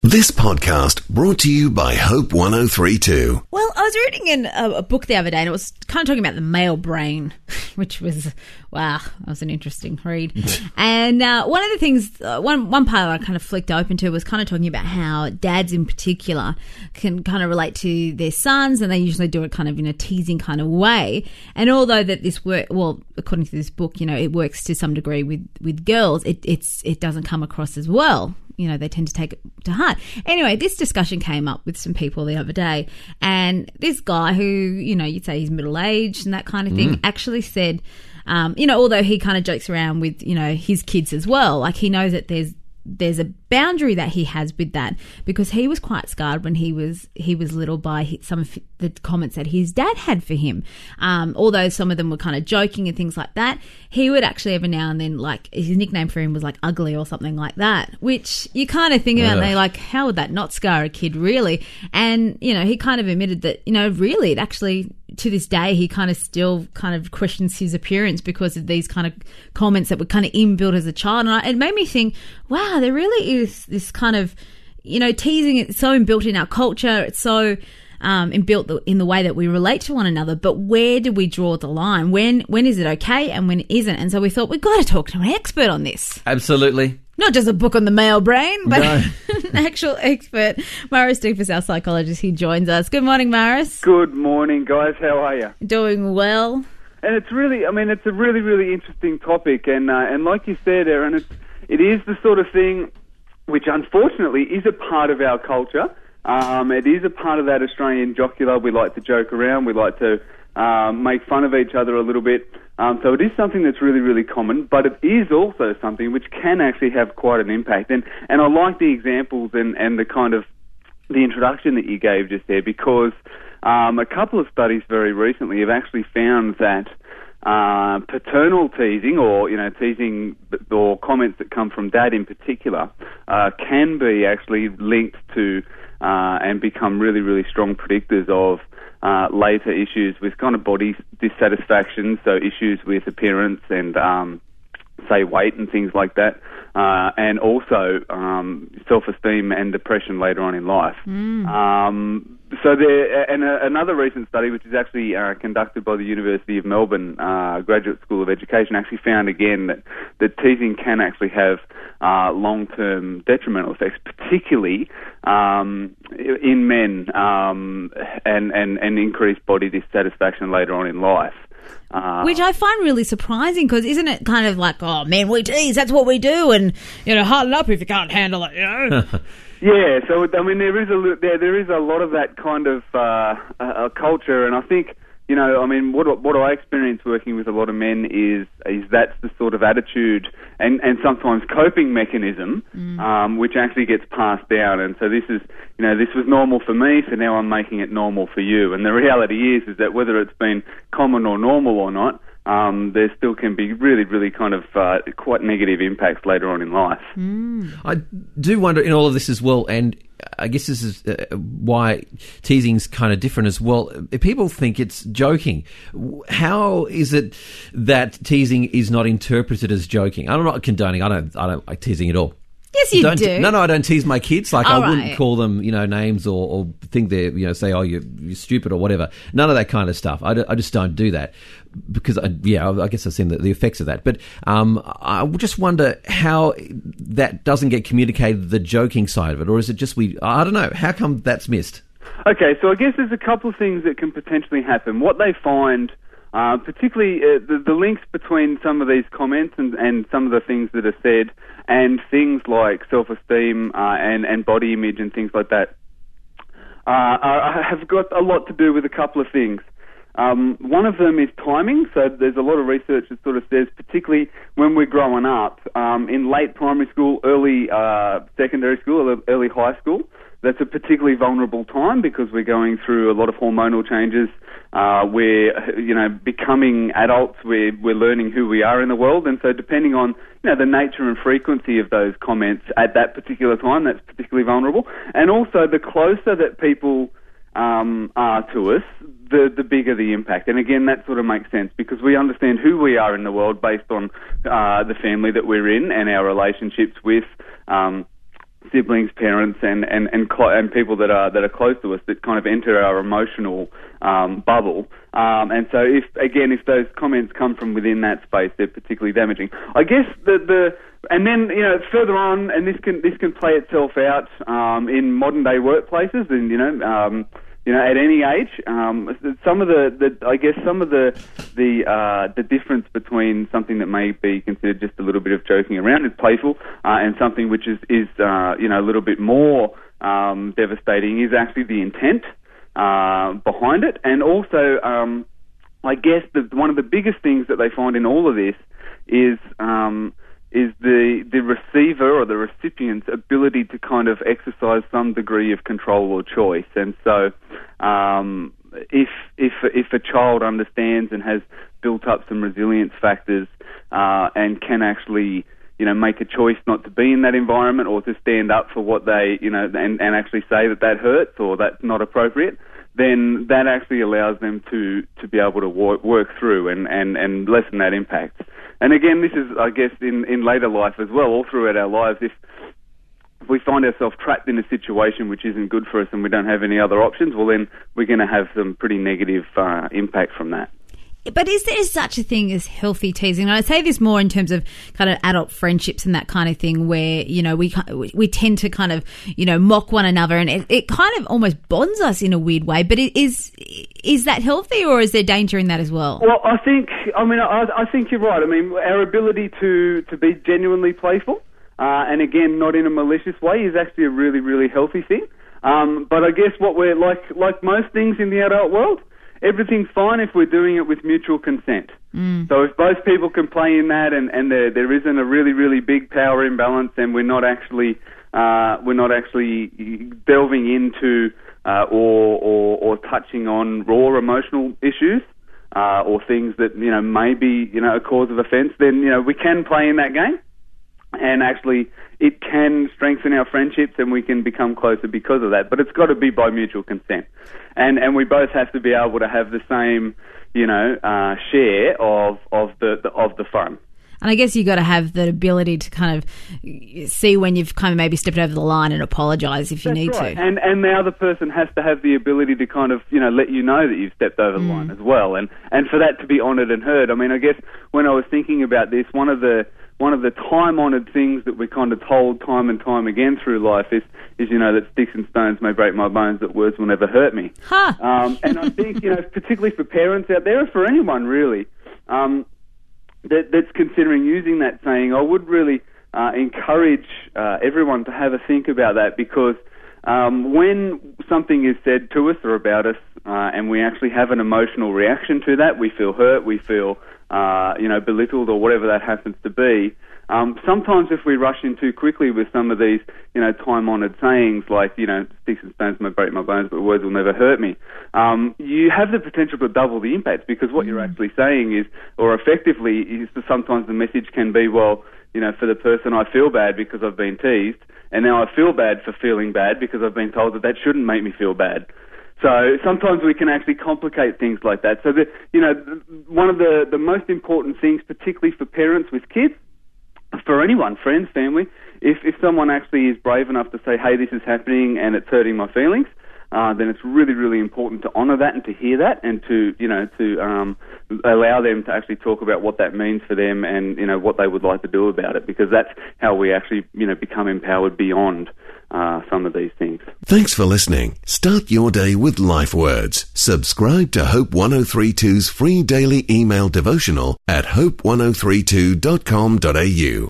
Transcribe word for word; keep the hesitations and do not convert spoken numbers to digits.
This podcast brought to you by Hope one oh three point two. Well, I was reading in a, a book the other day, and it was kind of talking about the male brain, which was, wow, that was an interesting read. and uh, one of the things, uh, one one part I kind of flicked open to was kind of talking about how dads in particular can kind of relate to their sons, and they usually do it kind of in a teasing kind of way. And although that this work, well, according to this book, you know, it works to some degree with, with girls, it, it's it doesn't come across as well. You know, they tend to take it to heart. Anyway, this discussion came up with some people the other day, and this guy who, you know, you'd say he's middle-aged and that kind of thing, mm. actually said, um, you know, although he kind of jokes around with, you know, his kids as well, like he knows that there's there's a boundary that he has with that, because he was quite scarred when he was he was little by his, some of the comments that his dad had for him. Um, although some of them were kind of joking and things like that, he would actually every now and then, like, his nickname for him was like ugly or something like that, which you kind of think about, and they're like, how would that not scar a kid, really? And, you know, he kind of admitted that, you know, really it actually, to this day, he kind of still kind of questions his appearance because of these kind of comments that were kind of inbuilt as a child. And I, it made me think, wow, there really is this kind of, you know, teasing. It's so inbuilt in our culture. It's so um, inbuilt in the way that we relate to one another. But where do we draw the line? When when is it okay and when isn't? And so we thought, we've got to talk to an expert on this. Absolutely. Not just a book on the male brain, but No. an actual expert. Maris Dupas, our psychologist, he joins us. Good morning, Maris. Good morning, guys. How are you? Doing well. And it's really, I mean, it's a really, really interesting topic. And uh, and like you said, Aaron, it's, it is the sort of thing which unfortunately is a part of our culture. Um, it is a part of that Australian jocular. We like to joke around. We like to um, make fun of each other a little bit. Um, so it is something that's really, really common, but it is also something which can actually have quite an impact. And and I like the examples and, and the kind of the introduction that you gave just there, because um, a couple of studies very recently have actually found that uh, paternal teasing, or, you know, teasing or comments that come from dad in particular, uh, can be actually linked to uh, and become really, really strong predictors of Uh, later issues with kind of body dissatisfaction, so issues with appearance and, um, say, weight and things like that, uh, and also um, self-esteem and depression later on in life. Mm. Um, so there, and a, another recent study, which is actually uh, conducted by the University of Melbourne uh, Graduate School of Education, actually found again that, that teasing can actually have uh, long-term detrimental effects, particularly um, in men, um, and, and, and increased body dissatisfaction later on in life. Uh, Which I find really surprising, because isn't it kind of like, oh, man, we tease, that's what we do, and, you know, harden up if you can't handle it, you know? Yeah, so, I mean, there is a, there, there is a lot of that kind of uh, uh, culture, and I think, you know, I mean, what what I experience working with a lot of men is is that's the sort of attitude and, and sometimes coping mechanism, mm. um, which actually gets passed down. And so this is, you know, this was normal for me, so now I'm making it normal for you. And the reality is, is that whether it's been common or normal or not, um, there still can be really, really kind of uh, quite negative impacts later on in life. Mm. I do wonder in all of this as well, and I guess this is uh, why teasing's kind of different as well. People think it's joking. How is it that teasing is not interpreted as joking? I'm not condoning. I don't. I don't like teasing at all. Yes, you don't, do. No, no, I don't tease my kids. Like, all I wouldn't right. call them, you know, names or, or think they're, you know, say, oh, you're, you're stupid or whatever. None of that kind of stuff. I, I just don't do that because, I, yeah, I guess I've seen the, the effects of that. But um, I just wonder how that doesn't get communicated, the joking side of it, or is it just we, I don't know, how come that's missed? Okay, so I guess there's a couple of things that can potentially happen. What they find, uh, particularly uh, the, the links between some of these comments and, and some of the things that are said, and things like self-esteem uh, and, and body image and things like that, uh, are, have got a lot to do with a couple of things. Um, one of them is timing. So there's a lot of research that sort of says, particularly when we're growing up, um, in late primary school, early uh, secondary school, early high school, that's a particularly vulnerable time because we're going through a lot of hormonal changes. Uh, we're, you know, becoming adults. We're, we're learning who we are in the world. And so depending on, you know, the nature and frequency of those comments at that particular time, that's particularly vulnerable. And also the closer that people um, are to us, the, the bigger the impact. And again, that sort of makes sense because we understand who we are in the world based on uh, the family that we're in and our relationships with um siblings, parents, and and and, cl- and people that are that are close to us that kind of enter our emotional um, bubble. Um, and so, if again, if those comments come from within that space, they're particularly damaging. I guess the the and then you know further on, and this can this can play itself out um, in modern day workplaces, and you know. Um, You know, at any age, um, some of the, the, I guess, some of the the uh, the difference between something that may be considered just a little bit of joking around, is playful, uh, and something which is is uh, you know a little bit more um, devastating is actually the intent uh, behind it, and also um, I guess the, one of the biggest things that they find in all of this is. Um, is the the receiver or the recipient's ability to kind of exercise some degree of control or choice. And so um, if if if a child understands and has built up some resilience factors uh, and can actually you know make a choice not to be in that environment or to stand up for what they you know and, and actually say that that hurts or that's not appropriate, then that actually allows them to, to be able to work, work through and, and, and lessen that impact. And again, this is, I guess, in, in later life as well, all throughout our lives, if, if we find ourselves trapped in a situation which isn't good for us and we don't have any other options, well then we're going to have some pretty negative uh, impact from that. But is there such a thing as healthy teasing? And I say this more in terms of kind of adult friendships and that kind of thing where, you know, we we tend to kind of, you know, mock one another and it, it kind of almost bonds us in a weird way. But it is is that healthy or is there danger in that as well? Well, I think, I mean, I, I think you're right. I mean, our ability to, to be genuinely playful uh, and, again, not in a malicious way is actually a really, really healthy thing. Um, but I guess what we're, like like most things in the adult world, everything's fine if we're doing it with mutual consent. Mm. So if both people can play in that and, and there there isn't a really, really big power imbalance and we're not actually uh, we're not actually delving into uh, or, or or touching on raw emotional issues uh, or things that you know may be you know a cause of offence, then you know we can play in that game. And actually, it can strengthen our friendships and we can become closer because of that. But it's got to be by mutual consent. And and we both have to be able to have the same, you know, uh, share of, of, the, the of the fun. And I guess you've got to have the ability to kind of see when you've kind of maybe stepped over the line and apologise if you That's need right. to. And and the other person has to have the ability to kind of, you know, let you know that you've stepped over the mm. line as well. And, and for that to be honoured and heard. I mean, I guess when I was thinking about this, one of the One of the time-honoured things that we're kind of told time and time again through life is, is you know, that sticks and stones may break my bones, but words will never hurt me. Huh. Um, and I think, you know, particularly for parents out there, or for anyone really, um, that, that's considering using that saying, I would really uh, encourage uh, everyone to have a think about that because um, when something is said to us or about us uh, and we actually have an emotional reaction to that, we feel hurt, we feel Uh, you know, belittled or whatever that happens to be. Um, sometimes if we rush in too quickly with some of these, you know, time-honoured sayings like, you know, sticks and stones may break my bones, but words will never hurt me, um, you have the potential to double the impact because what mm. you're actually saying is, or effectively, is sometimes the message can be, well, you know, for the person I feel bad because I've been teased, and now I feel bad for feeling bad because I've been told that that shouldn't make me feel bad. So sometimes we can actually complicate things like that. So, the, you know, one of the, the most important things, particularly for parents with kids, for anyone, friends, family, if, if someone actually is brave enough to say, hey, this is happening and it's hurting my feelings, uh, then it's really, really important to honour that and to hear that and to, you know, to um, allow them to actually talk about what that means for them and, you know, what they would like to do about it because that's how we actually, you know, become empowered beyond Uh, some of these things. Thanks for listening. Start your day with Life Words. Subscribe to Hope one oh three two's free daily email devotional at hope one oh three two dot com dot a u.